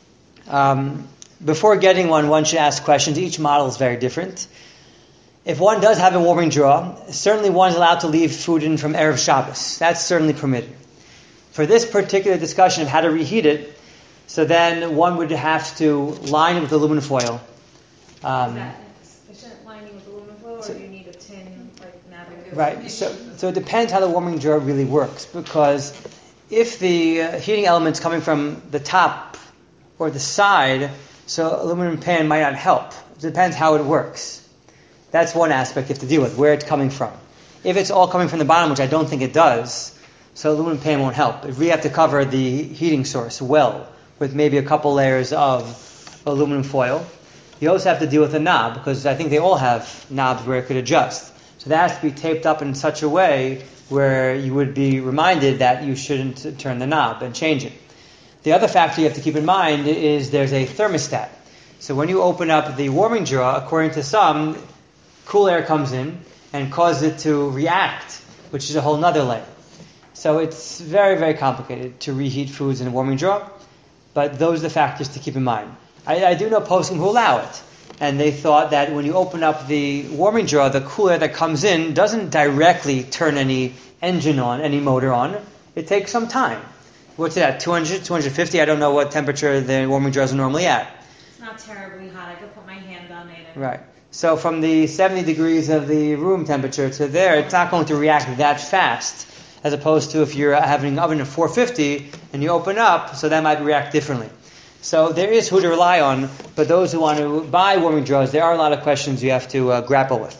um, before getting one, one should ask questions. Each model is very different. If one does have a warming drawer, certainly one is allowed to leave food in from Erev Shabbos. That's certainly permitted. For this particular discussion of how to reheat it, so then one would have to line it with aluminum foil. Um, Is that sufficient lining with aluminum foil, or so- do you need a tin like Navigator? Right. So, so it depends how the warming drawer really works, because if the uh, heating element's coming from the top or the side, so aluminum pan might not help. It depends how it works. That's one aspect you have to deal with, where it's coming from. If it's all coming from the bottom, which I don't think it does, so aluminum pan won't help. If we have to cover the heating source well with maybe a couple layers of aluminum foil, you also have to deal with the knob, because I think they all have knobs where it could adjust. So that has to be taped up in such a way where you would be reminded that you shouldn't turn the knob and change it. The other factor you have to keep in mind is there's a thermostat. So when you open up the warming drawer, according to some, cool air comes in and causes it to react, which is a whole nother layer. So it's very, very complicated to reheat foods in a warming drawer, but those are the factors to keep in mind. I, I do know poskim who allow it, and they thought that when you open up the warming drawer, the cool air that comes in doesn't directly turn any engine on, any motor on. It takes some time. What's it at, two hundred, two hundred fifty? I don't know what temperature the warming drawers are normally at. It's not terribly hot. I could put my hand on it. And Right. So from the seventy degrees of the room temperature to there, it's not going to react that fast, as opposed to if you're having an oven at four fifty and you open up, so that might react differently. So there is who to rely on, but those who want to buy warming drawers, there are a lot of questions you have to uh, grapple with.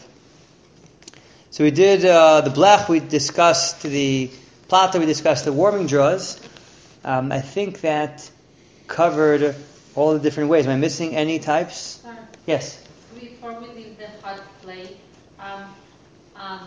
So we did uh, the blech, we discussed the plata, we discussed the warming drawers. Um, I think that covered all the different ways. Am I missing any types? Uh, Yes. Before we leave the hot plate, um, um,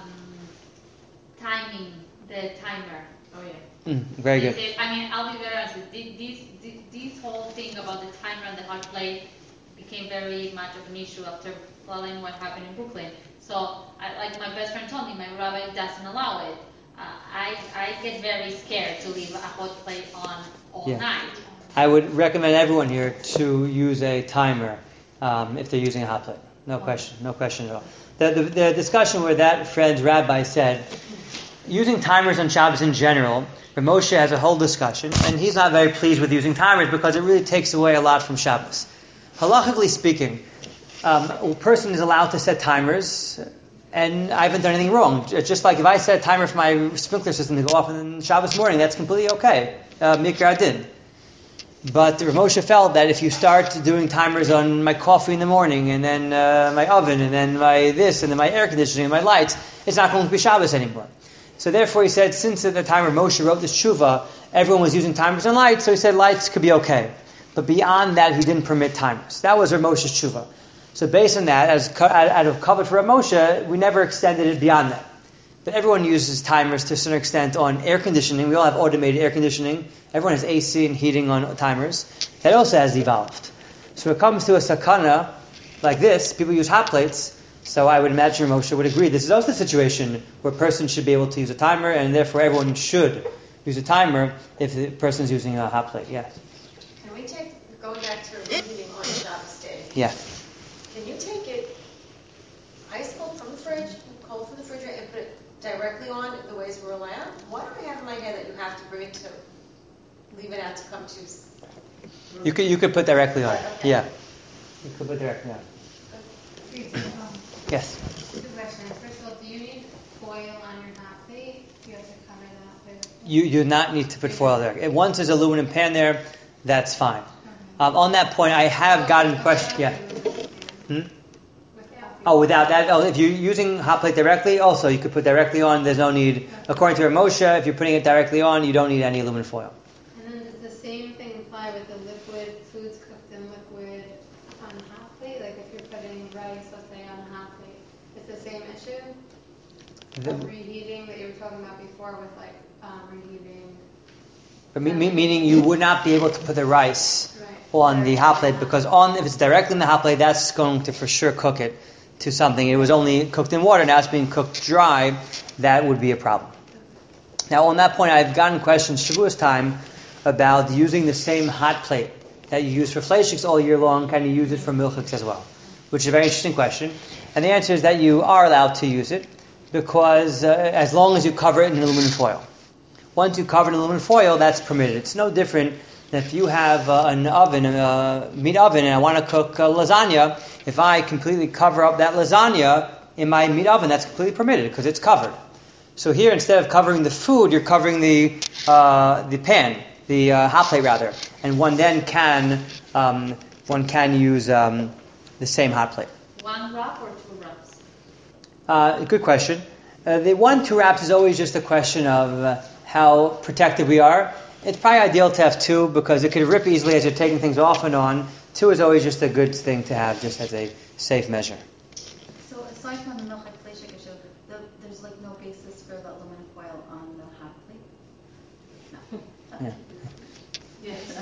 timing the timer. oh yeah. Mm, very Is good. it- I mean, I'll be very honest. This, this, this whole thing about the timer and the hot plate became very much of an issue after following what happened in Brooklyn. So, I, like my best friend told me, my rabbi doesn't allow it. Uh, I I get very scared to leave a hot plate on all Yeah. night. I would recommend everyone here to use a timer um, if they're using a hot plate. No question, no question at all. The, the, the discussion where that Fred's rabbi said using timers on Shabbos in general, Rav Moshe has a whole discussion, and he's not very pleased with using timers because it really takes away a lot from Shabbos. Halachically speaking, um, a person is allowed to set timers, and I haven't done anything wrong. Just like if I set a timer for my sprinkler system to go off on Shabbos morning, that's completely okay. Uh, Mikra Adin. But Rav Moshe felt that if you start doing timers on my coffee in the morning, and then uh, my oven, and then my this, and then my air conditioning, and my lights, it's not going to be Shabbos anymore. So therefore he said, since at the time Rav Moshe wrote this tshuva, everyone was using timers on lights, so he said lights could be okay. But beyond that, he didn't permit timers. That was Rav Moshe's tshuva. So based on that, as out of covet for Rav Moshe, we never extended it beyond that. But everyone uses timers to a certain extent on air conditioning. We all have automated air conditioning. Everyone has A C and heating on timers. That also has evolved. So when it comes to a sakana like this, people use hot plates. So I would imagine Moshe would agree. This is also a situation where a person should be able to use a timer, and therefore everyone should use a timer if the person is using a hot plate. Yes. Can we take, going back to reheating on Shabbos day? Yeah. Can you take it ice cold from the fridge, cold from the refrigerator, and put it directly on the ways we're allowed? Why do I have in my head that you have to bring it to, leave it out to come to? You could you could put directly on. Okay. Yeah. You could put directly on. Yes. Two questions. First of all, do you need foil on your hot plate? Do you have to cover that with? You you do not need to put foil there. If once there's aluminum pan there, that's fine. Um, on that point, I have gotten question. Yeah. Hmm? Oh, without that, oh, if you're using hot plate directly, also you could put directly on. There's no need. According to Rav Moshe, if you're putting it directly on, you don't need any aluminum foil. And then does the same thing apply with the liquid foods cooked in liquid on hot plate? Like if you're putting rice, let's say, on a hot plate, it's the same issue of The- reheating that you were talking about before with like um, reheating. But me- me- meaning you would not be able to put the rice Right. on the hot plate because on if it's directly in the hot plate, that's going to for sure cook it to something. It was only cooked in water, now it's being cooked dry. That would be a problem. Now on that point, I've gotten questions Shavuos time about using the same hot plate that you use for fleishiks all year long. Can you use it for milchiks as well? Which is a very interesting question. And the answer is that you are allowed to use it because uh, as long as you cover it in aluminum foil. Once you cover it in aluminum foil, that's permitted. It's no different than if you have uh, an oven, a meat oven, and I want to cook uh, lasagna. If I completely cover up that lasagna in my meat oven, that's completely permitted because it's covered. So here, instead of covering the food, you're covering the uh, the pan, the uh, hot plate rather, and one then can um, one can use um, the same hot plate. One wrap or two wraps? Uh, good question. Uh, the one two wraps is always just a question of uh, how protected we are. It's probably ideal to have two because it could rip easily as you're taking things off and on. Two is always just a good thing to have, just as a safe measure. So aside from the milchik fleishik issue, the, there's like no basis for the aluminum foil on the hot plate? No. Yeah. Yes.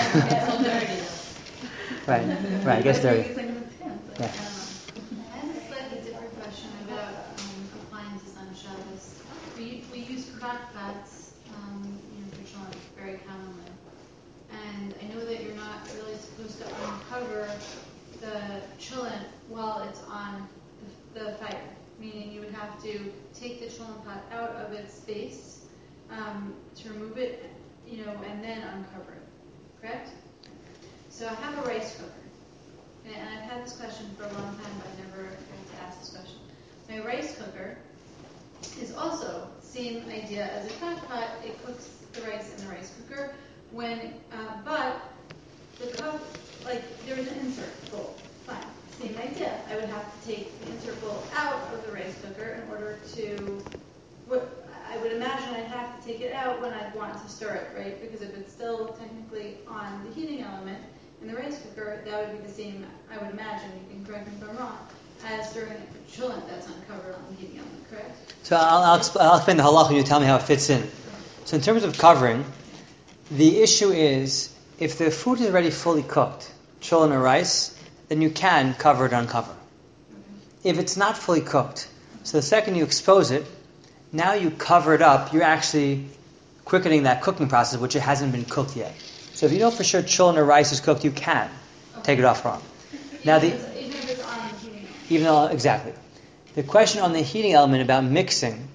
Yeah. Right. Right. I guess there. It's like in the pan, but Yeah. I don't know. I have a slightly different question about um, appliances on Shabbos. We, we use crock pots, um, you know, for children very commonly. And I know that you're not really supposed to uncover the chillin while it's on the, the fire. Meaning you would have to take the chillin pot out of its base um, to remove it, you know, and then uncover it. Correct? So I have a rice cooker. And I've had this question for a long time, but I never got to ask this question. My rice cooker is also same idea as a crock pot. It cooks the rice in the rice cooker. When, uh, but the cup, like there's an insert bowl. Fine, same idea. I would have to take the insert bowl out of the rice cooker in order to. What I would imagine I'd have to take it out when I'd want to stir it, right? Because if it's still technically on the heating element in the rice cooker, that would be the same. I would imagine. You can correct me if I'm wrong. As stirring it for chillin, that's uncovered on the heating element, correct? So I'll, I'll, exp- I'll explain the halach and you tell me how it fits in. So in terms of covering, the issue is if the food is already fully cooked, chillin or rice, then you can cover it or uncover. If it's not fully cooked, so the second you expose it, now you cover it up, you're actually quickening that cooking process, which it hasn't been cooked yet. So if you know for sure chillin or rice is cooked, you can take it off raw. Now the Even if it's on the heating element. even though exactly the question on the heating element about mixing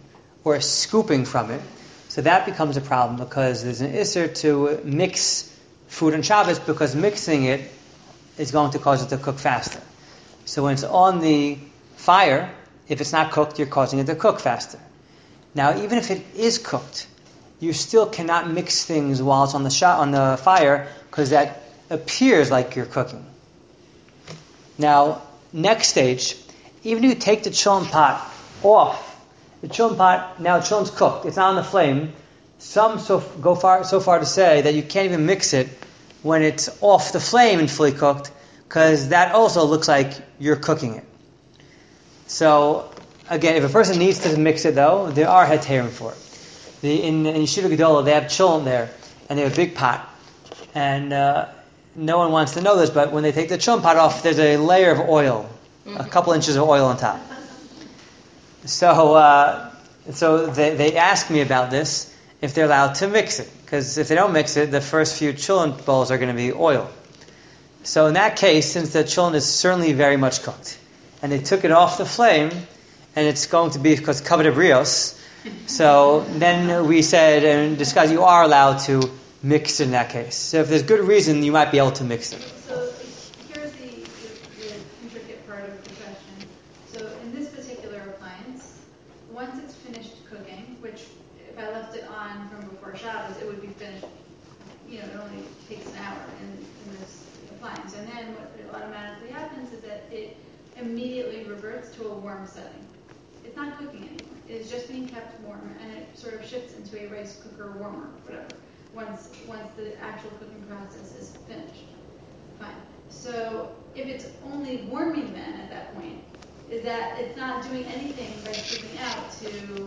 or scooping from it. So that becomes a problem because there's an isser to mix food on Shabbos because mixing it is going to cause it to cook faster. So when it's on the fire, if it's not cooked, you're causing it to cook faster. Now, even if it is cooked, you still cannot mix things while it's on the shot on the fire because that appears like you're cooking. Now, next stage, even if you take the cholent pot off, the cholent pot, now the cholent's cooked, it's not on the flame. Some so go far so far to say that you can't even mix it when it's off the flame and fully cooked, because that also looks like you're cooking it. So, again, if a person needs to mix it, though, there are heterim for it. The, in, in Yeshiva Gedolah, they have cholent there, and they have a big pot. And uh, no one wants to know this, but when they take the cholent pot off, there's a layer of oil, mm-hmm. a couple inches of oil on top. So, uh, so they, they ask me about this, if they're allowed to mix it. Because if they don't mix it, the first few cholent bowls are going to be oil. So in that case, since the cholent is certainly very much cooked, and they took it off the flame, and it's going to be because covered of brios, so then we said and discussed you are allowed to mix it in that case. So if there's good reason, you might be able to mix it. So here's the, the, the intricate part of the question. So in this particular appliance, once it's finished cooking, which if I left it on from before Shabbos, it would be finished, you know, it only takes an hour in, in this appliance. And then what automatically happens is that it immediately reverts to a warm setting. It's not cooking anymore. It's just being kept warm, and it sort of shifts into a rice cooker warmer, whatever, once once the actual cooking process is finished. Fine. So if it's only warming then at that point, is that it's not doing anything by scooping out to...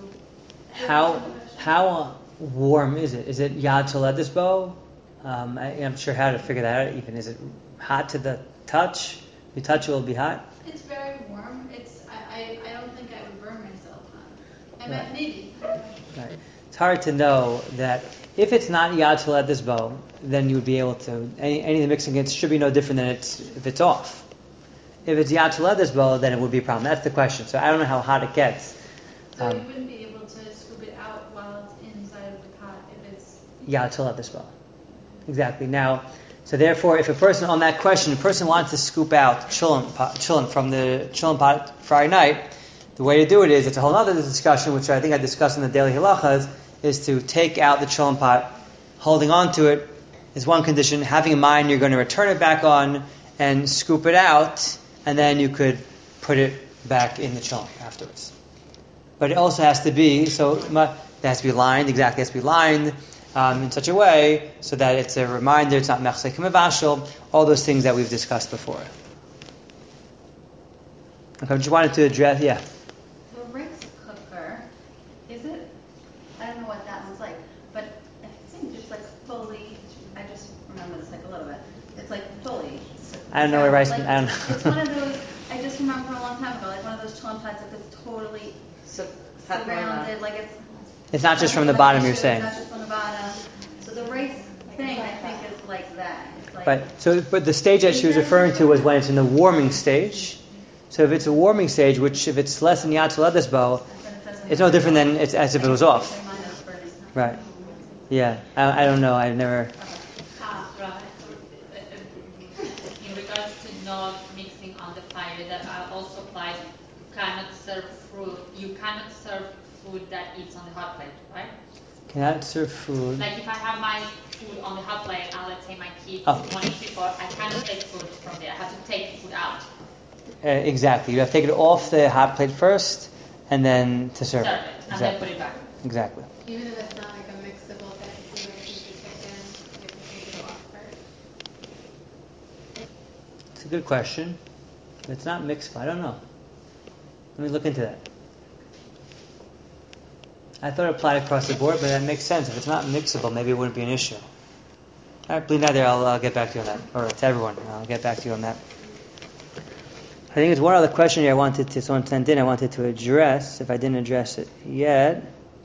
How how warm is it? Is it yad toledis bo? Um, I, I'm sure how to figure that out even. Is it hot to the touch? You touch it, will be hot? It's very warm. It's I, I, I don't think I would burn myself on it. I Right. mean, maybe. Right. It's hard to know that if it's not yad toledis bo, then you would be able to, any, any of the mixing it should be no different than it's if it's off. If it's yad toledis bo, then it would be a problem. That's the question. So I don't know how hot it gets. So Um, you wouldn't be able to scoop it out while it's inside of the pot if it's... Yad toledis bo. Exactly. Now, so therefore, if a person on that question, a person wants to scoop out cholent pot, cholent from the cholent pot Friday night, the way to do it is, it's a whole other discussion, which I think I discussed in the daily halachas, is to take out the cholent pot, holding on to it is one condition, having in mind you're going to return it back on and scoop it out, and then you could put it back in the cholent afterwards. But it also has to be, so it has to be lined, exactly, it has to be lined um, in such a way so that it's a reminder, it's not mechsek mevashel, all those things that we've discussed before. Okay, I just wanted to address, yeah. The rice cooker, is it, I don't know what that one's like, but I think just like fully, I just remember this like a little bit, it's like fully. I don't know where rice, like, I don't know. It's one of those, I just remember a long time ago, like one of those cholent pots that is totally So, surrounded, like it's... It's not just from the bottom, you're saying. It's not just from the bottom. So the rice thing, I think, is like that. It's like, Right. So, but the stage that she was referring to was when it's in the warming stage. So if it's a warming stage, which if it's less than yad toledis bo, it's no different than it's as if it was off. Right. Yeah. I, I don't know. I've never. Ah, right. In regards to not mixing on the fire, that also applies. You cannot serve fruit. You cannot serve food that eats on the hot plate, right? Cannot serve food. Like if I have my food on the hot plate, and let's say my kids Oh. want to eat before, I cannot take food from there. I have to take the food out. Uh, exactly. You have to take it off the hot plate first, and then to serve, Serve it. it, and Exactly. then put it back. Exactly. Even if it's not like a mixable thing, so like you could take in, you have to take it off first. It's a good question. It's not mixable. I don't know. Let me look into that. I thought it applied across the board, but that makes sense. If it's not mixable, maybe it wouldn't be an issue. All right, Bli Nader, I'll uh, get back to you on that. Or to everyone, I'll get back to you on that. I think there's one other question here I wanted to, someone sent in, I wanted to address, if I didn't address it yet.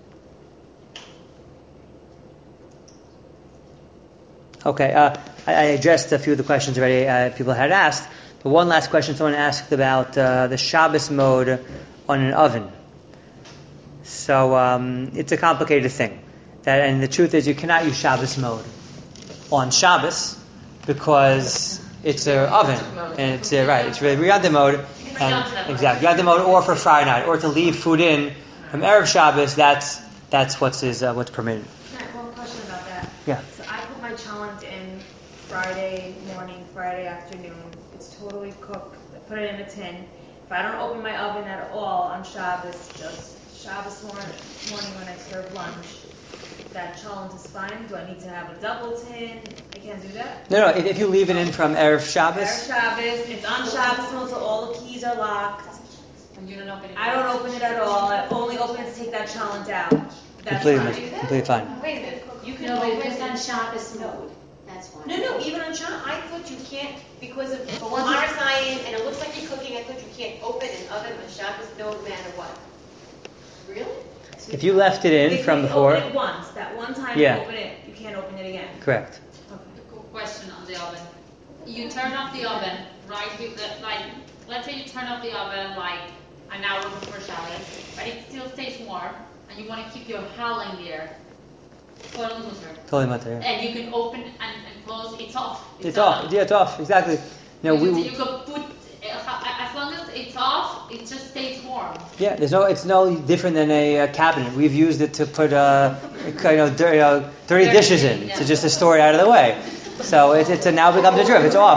Okay, uh, I, I addressed a few of the questions already uh, people had asked, but one last question someone asked about uh, the Shabbos mode on an oven. So um, it's a complicated thing. That, and the truth is, you cannot use Shabbos mode on Shabbos because it's an oven, and it's uh, right. It's really Riyadh mode, and exactly Riyadh mode, or for Friday night, or to leave food in from erev Shabbos. That's that's what's is uh, what's permitted. I have one question about that. Yeah. So I put my chalent in Friday morning, Friday afternoon. It's totally cooked. I put it in a tin. If I don't open my oven at all on Shabbos, just Shabbos morning, morning when I serve lunch, that chalent is fine? Do I need to have a double tin? I can't do that? No, no. If, if you leave it in from erev Shabbos, Erev Shabbos, it's on Shabbos mode, so all the keys are locked. And you don't open it. I don't open it at all. I only open it to take that chalent out. That's completely, fine. completely fine. Wait a minute, you can No, but open it's on Shabbos mode, that's why. No, no, even on Shabbos, I thought you can't, because of once it- Marasayan, and it looks like you're cooking, I thought you can't open an oven on Shabbos no matter what. Really? If you left it in If from you before, open it once, that one time Yeah. you open it, you can't open it again. correct. Question on the oven. You turn off the oven, right? With the, like, let's say you turn off the oven like an hour before Shabbos, but it still stays warm, and you want to keep your challah in there. Totally mutter. Totally mutter. Yeah. And you can open and, and close. It's off. It's on. off. Yeah, it's off. Exactly. No, you, we. you can put uh, as long as it's off, it just stays warm. Yeah, there's no. It's no different than a, uh cabinet. We've used it to put uh, you know, dirty, uh, dirty dishes in, Yeah. to just to store it out of the way. So it, it's a, now becomes a drip. It's off.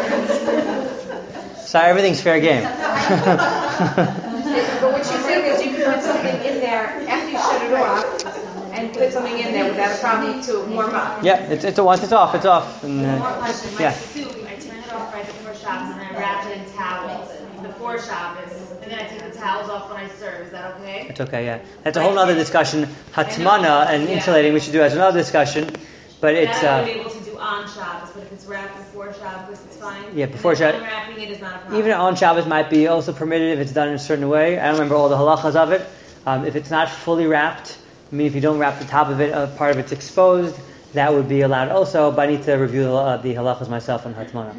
Sorry, everything's fair game. But what she's saying is you can put something in there after you shut it off and put something in there without a problem to warm up. Yeah, it's it's a once it's off. It's off. And, One more uh, question. My yeah. soup, I turn it off right before Shabbos and I wrap it in towels before Shabbos, and then I take the towels off when I serve. Is that okay? It's okay. Yeah, that's a whole other discussion. Hatmana and insulating we should do as another discussion, but it's. That I Uh, would be able to do on Shabbos, but if it's wrapped before Shabbos, it's fine. Yeah, before And then Shabbos- unwrapping it is not a problem. Even on Shabbos might be also permitted if it's done in a certain way. I don't remember all the halachas of it. Um, if it's not fully wrapped, I mean, if you don't wrap the top of it, uh, part of it's exposed, that would be allowed also. But I need to review the, uh, the halachas myself on Hatmana.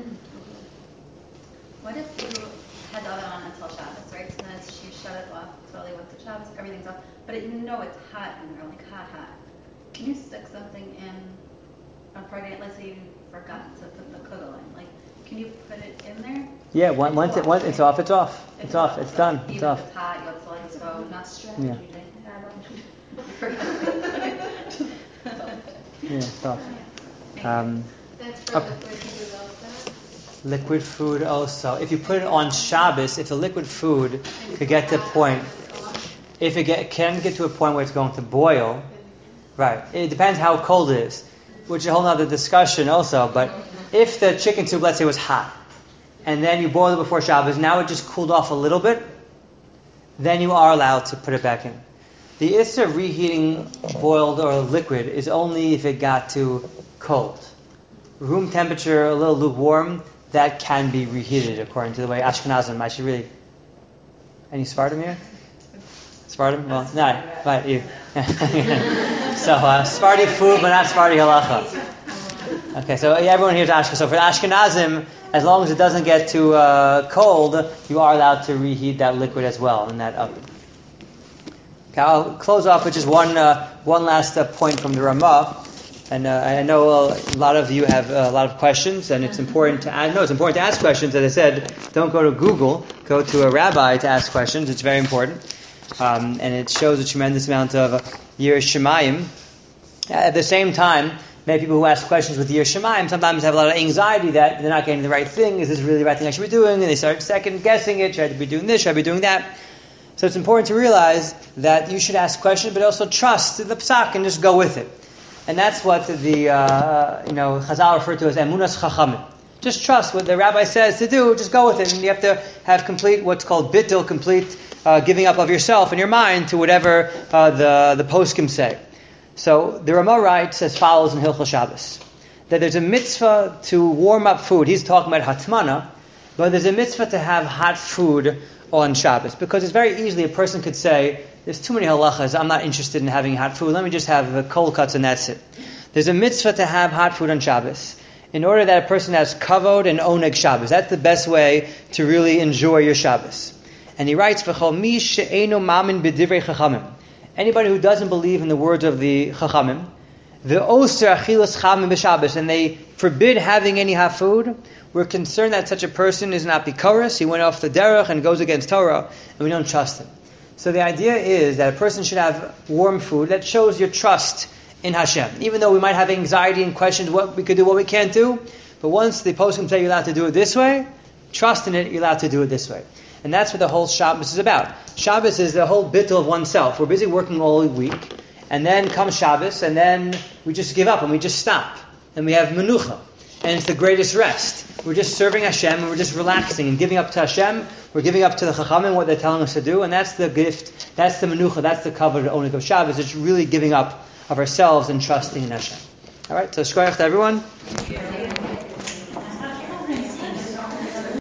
What if you had the oven on until Shabbos, right? So then it's, you shut it off totally with the Shabbos, everything's off, but you know it's hot in there, like hot, hot. Can you stick something in on Friday? Let's say you forgot to put the kugel in. Like, can you put it in there? Yeah, one, once it once it's off, it's off. It's, It's off. off. It's done. Even It's if off. it's hot, you have to let it go. Not strategy, Yeah. Jay. You forgot. Yeah, it's off. Um, That's for Okay. liquid food also. liquid food also. If you put it on Shabbos, if the liquid food could get to a point, if it get, can get to a point where it's going to boil, right? It depends how cold it is, which is a whole other discussion also. But if the chicken soup, let's say, was hot, and then you boil it before Shabbos, now it just cooled off a little bit, then you are allowed to put it back in. The issue of reheating boiled or liquid is only if it got too cold. Room temperature, a little lukewarm, that can be reheated according to the way Ashkenazim. I should really. Any Sfardim here? Sfardim? Well, no, right, you. So, uh, Sephardi food, but not Sephardi halacha. Okay, so yeah, everyone here is Ashkenaz. So for Ashkenazim, as long as it doesn't get too uh, cold, you are allowed to reheat that liquid as well in that oven. Okay, I'll close off with just one uh, one last uh, point from the Ramah. And uh, I know a lot of you have a lot of questions, and it's important to ask, no, it's important to ask questions. As I said, don't go to Google, go to a rabbi to ask questions. It's very important. Um, and it shows a tremendous amount of Yiras Shamayim. At the same time, many people who ask questions with Yiras Shamayim sometimes have a lot of anxiety that they're not getting the right thing. Is this really the right thing I should be doing? And they start second guessing it. Should I be doing this? Should I be doing that? So it's important to realize that you should ask questions, but also trust the psak and just go with it. And that's what the uh, you know Chazal referred to as emunas chachamim. Just trust what the rabbi says to do. Just go with it, and you have to have complete what's called bittul, complete uh, giving up of yourself and your mind to whatever uh, the the poskim say. So the Ramah writes as follows in Hilchos Shabbos that there's a mitzvah to warm up food. He's talking about hatmana, but there's a mitzvah to have hot food on Shabbos because it's very easily a person could say, there's too many halachas, I'm not interested in having hot food, let me just have uh, cold cuts and that's it. There's a mitzvah to have hot food on Shabbos in order that a person has kavod and oneg Shabbos. That's the best way to really enjoy your Shabbos. And he writes, V'chol mi she'eino mamin b'divrei chachamim. anybody who doesn't believe in the words of the Chachamim, the Oser Achilas Chamim b'Shabbos, and they forbid having any hot food, we're concerned that such a person is not bikaris, he went off the derech and goes against Torah, and we don't trust him. So the idea is that a person should have warm food that shows your trust in Hashem. Even though we might have anxiety and questions what we could do, what we can't do, but once the poskim say you're allowed to do it this way, trust in it, you're allowed to do it this way. And that's what the whole Shabbos is about. Shabbos is the whole bittul of oneself. We're busy working all week, and then comes Shabbos, and then we just give up and we just stop. And we have menucha. And it's the greatest rest. We're just serving Hashem, and we're just relaxing and giving up to Hashem. We're giving up to the Chachamim what they're telling us to do, and that's the gift, that's the menucha, that's the covered onik of Shabbos. It's really giving up of ourselves and trusting in Hashem. All right, so shkoyach to everyone.